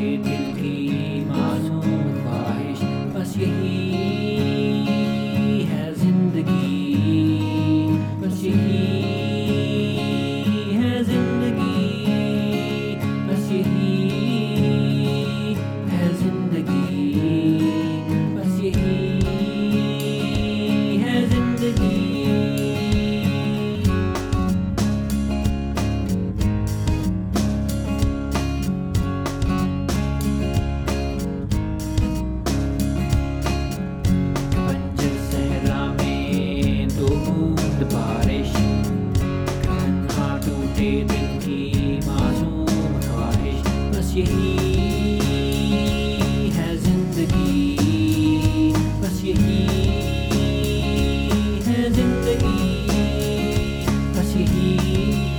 दिल की मासूम ख्वाहिश, बस यही है जिंदगी, बस यही है जिंदगी, बस यही है जिंदगी, बस यही है जिंदगी। बारिश तन्हा टूटे दिल की मासूम ख्वाहिश, बस यही है जिंदगी, बस यही है जिंदगी, बस यही